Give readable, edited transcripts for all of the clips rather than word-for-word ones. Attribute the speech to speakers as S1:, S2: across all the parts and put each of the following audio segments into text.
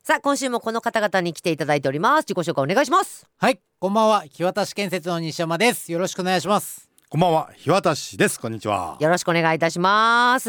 S1: さあ今週もこの方々に来ていただいております。自己紹介お願いします。
S2: はい、こんばんは。日渡建設の西山です。よろしくお願いします。
S3: こんばんは、日渡です。こんにちは。
S1: よろしくお願いいたします。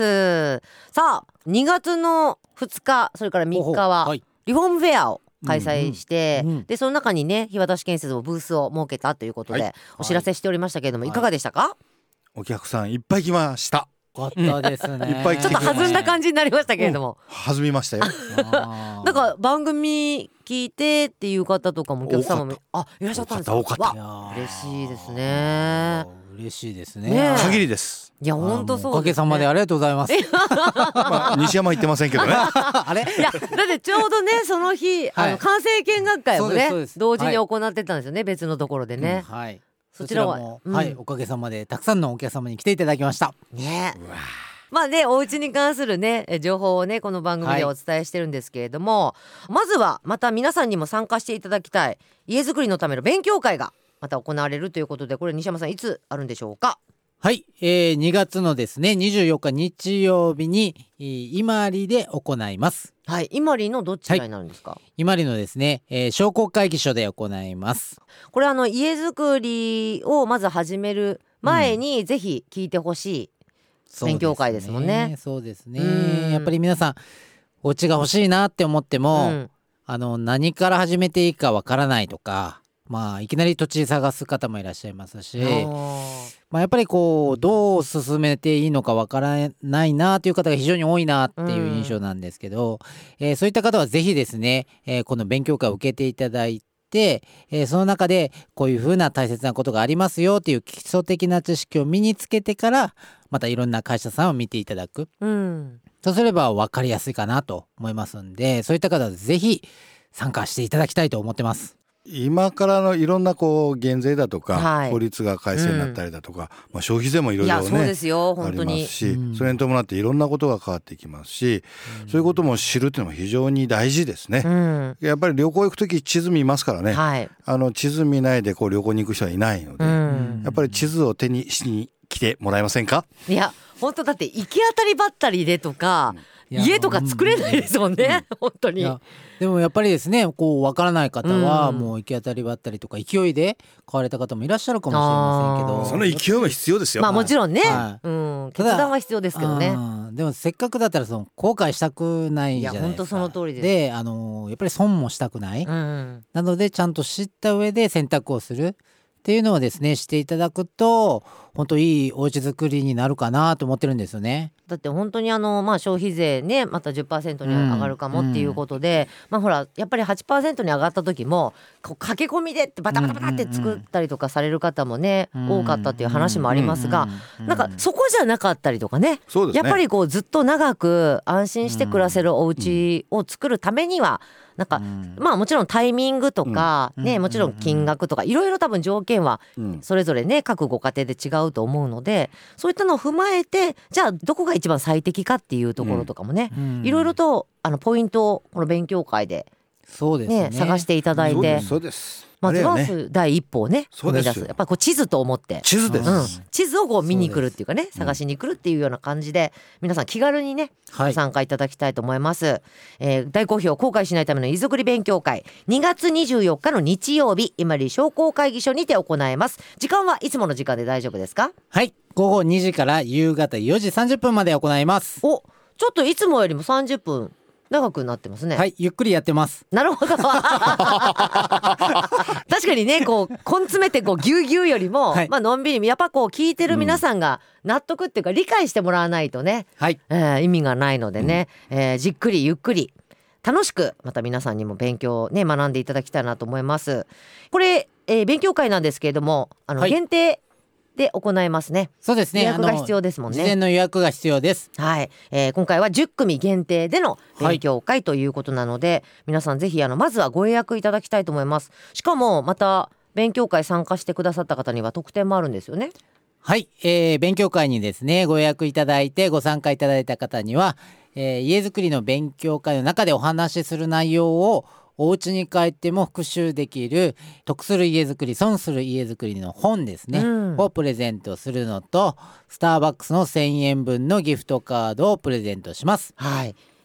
S1: さあ2月の2日それから3日はリフォームフェアを開催して、でその中にね日渡建設もブースを設けたということで、お知らせしておりましたけれども、いかがでしたか？
S3: お客さんいっぱい来ました。
S2: よかったですね。
S3: いっぱい来て
S1: ちょっと弾んだ感じになりましたけれども、
S3: 弾みましたよ。
S1: なんか番組聞いてっていう方とかもお客様もいらっしゃったんですか？
S3: 多かった。
S1: 嬉しいですね。
S2: 嬉しいですね。
S3: 限りです。
S1: いや本当そうですね。
S2: おかげさまでありがとうございます。
S3: 西山行ってませんけどね。
S2: あれ？
S1: いやだってちょうどねその日、完成見学会をね同時に行ってたんですよね、別のところでね。
S2: はい。
S1: そちらは
S2: はい、おかげさまでたくさんのお客様に来ていただきました
S1: ね。まあね、お家に関するね情報をねこの番組でお伝えしてるんですけれども、まずはまた皆さんにも参加していただきたい家づくりのための勉強会がまた行われるということで、これ西山さんいつあるんでしょうか？
S2: はい、2月のですね24日日曜日に伊万里で行います。
S1: はい、伊万里のどちらになるんですか？
S2: 伊万里のですね、商工会議所で行います。
S1: これ家づくりをまず始める前に、ぜひ聞いてほしい勉強会ですもんね。
S2: そうですね。やっぱり皆さんお家が欲しいなって思っても、何から始めていいかわからないとか、いきなり土地探す方もいらっしゃいますし、やっぱりどう進めていいのかわからないなという方が非常に多いなっていう印象なんですけど、そういった方はぜひですね、この勉強会を受けていただいて、その中でこういうふうな大切なことがありますよっていう基礎的な知識を身につけてからまたいろんな会社さんを見ていただく、そうすれば分かりやすいかなと思いますんで、そういった方はぜひ参加していただきたいと思ってます。
S3: 今からのいろんな減税だとか、法律が改正になったりだとか、消費税もいろいろねありますし、それに伴っていろんなことが変わってきますし、そういうことも知るっていうのも非常に大事ですね。やっぱり旅行行くとき地図見ますからね、地図見ないで旅行に行く人はいないので、やっぱり地図を手にしに来てもらえませんか？
S1: いや本当だって行き当たりばったりでとか、家とか作れないですもんね、本当に。
S2: でもやっぱりですね、分からない方はもう行き当たりばったりとか勢いで買われた方もいらっしゃるかもしれませんけど、
S3: その勢いも必要ですよ。
S1: もちろんね、決断は必要ですけどね。
S2: でもせっかくだったら後悔したくないじゃないですか。
S1: 本当その通りです。
S2: でやっぱり損もしたくない、なのでちゃんと知った上で選択をするっていうのをですねしていただくと本当いいお家作りになるかなと思ってるんですよね。
S1: だって本当に消費税ねまた 10% に上がるかもっていうことで、ほらやっぱり 8% に上がった時も駆け込みでってバタバタバタって作ったりとかされる方もね、多かったっていう話もありますが、なんかそこじゃなかったりとかね、やっぱりずっと長く安心して暮らせるお家を作るためにはなんか、もちろんタイミングとか、もちろん金額とかいろいろ多分条件はそれぞれね各ご家庭で違うと思うので、そういったのを踏まえてじゃあどこが一番最適かっていうところとかもね、いろいろとポイントをこの勉強会で、探していただいて、まずは第一歩をね踏み出す。やっぱり地図と思って
S3: 地図です、
S1: 地図を見に来るっていうかね、探しに来るっていうような感じで皆さん気軽にね、ご参加いただきたいと思います。大好評後悔しないための家づくり勉強会2月24日の日曜日伊万里商工会議所にて行います。時間はいつもの時間で大丈夫ですか？
S2: はい、午後2時から夕方4時30分まで行います。
S1: ちょっといつもよりも30分長くなってますね。
S2: はい、ゆっくりやってます。
S1: なるほど確かにね根詰めてぎゅうぎゅうよりも、のんびりやっぱ聞いてる皆さんが納得っていうか理解してもらわないとね、意味がないのでね、じっくりゆっくり楽しくまた皆さんにも勉強ね学んでいただきたいなと思います。これ、勉強会なんですけれども限定で行いますね。
S2: そうですね。
S1: 予約が必要ですもんね。
S2: 事前の予約が必要です。
S1: はい、今回は10組限定での勉強会ということなので、皆さんぜひまずはご予約いただきたいと思います。しかもまた勉強会参加してくださった方には特典もあるんですよね。
S2: はい、勉強会にですねご予約いただいてご参加いただいた方には、家づくりの勉強会の中でお話しする内容をお家に帰っても復習できる得する家づくり損する家づくりの本ですね、をプレゼントするのとスターバックスの1000円分のギフトカードをプレゼントします。
S1: はい、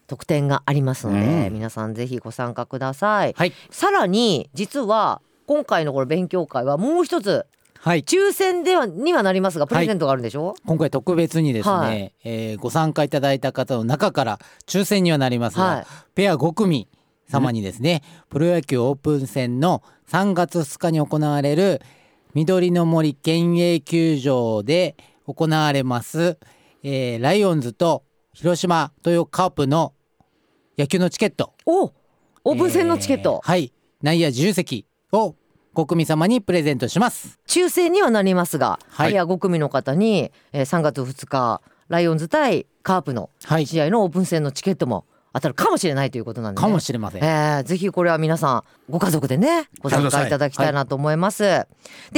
S1: 特典がありますので、皆さんぜひご参加ください、
S2: はい、
S1: さらに実は今回のこの勉強会はもう一つ、はい、抽選にはなりますがプレゼントがあるんでしょ、はい、
S2: 今回特別にですね、はい、ご参加いただいた方の中から抽選にはなりますが、はい、ペア5組様にですね、プロ野球オープン戦の3月2日に行われる緑の森県営球場で行われます、ライオンズと広島東洋カープの野球のチケット、
S1: オープン戦のチケット、
S2: はい、内野自由席を5組様にプレゼントします。
S1: 抽選にはなりますが、はい、5組の方に3月2日ライオンズ対カープの試合のオープン戦のチケットも当たるかもしれないということなんで、
S2: かもしれません、
S1: ぜひこれは皆さんご家族でねご参加いただきたいなと思います、はい、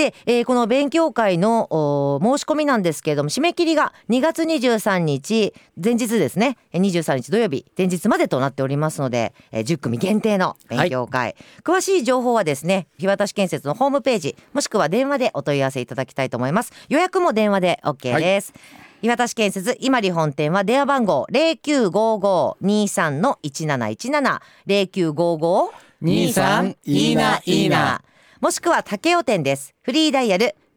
S1: で、この勉強会の申し込みなんですけれども、締め切りが2月23日前日ですね、23日土曜日前日までとなっておりますので、10組限定の勉強会、はい、詳しい情報はですね日渡建設のホームページもしくは電話でお問い合わせいただきたいと思います。予約も電話で OK です、はい。日渡建設今里本店は電話番号 0955-23-1717 0955-23いいないいな、もしくは竹雄店です。フリーダイヤル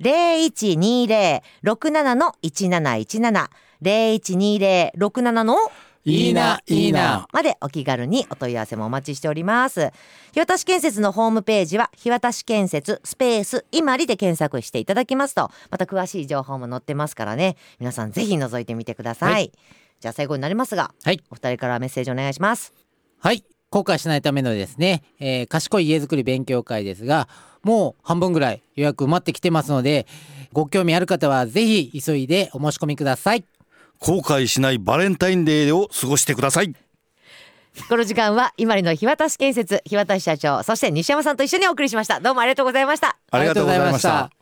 S1: 0120-67-1717 0120-67
S2: いいないいな
S1: までお気軽にお問い合わせもお待ちしております。日渡建設のホームページは日渡建設スペース今里で検索していただきますと、また詳しい情報も載ってますからね、皆さんぜひ覗いてみてください、はい、じゃあ最後になりますが、はい、お二人からメッセージお願いします。
S2: はい、後悔しないためのですね、賢い家づくり勉強会ですが、もう半分ぐらい予約埋まってきてますので、ご興味ある方はぜひ急いでお申し込みください。
S3: 後悔しないバレンタインデーを過ごしてください。
S1: この時間は今里の日渡建設日渡社長、そして西山さんと一緒にお送りしました。どうもありがとうございました。
S3: ありがとうございました。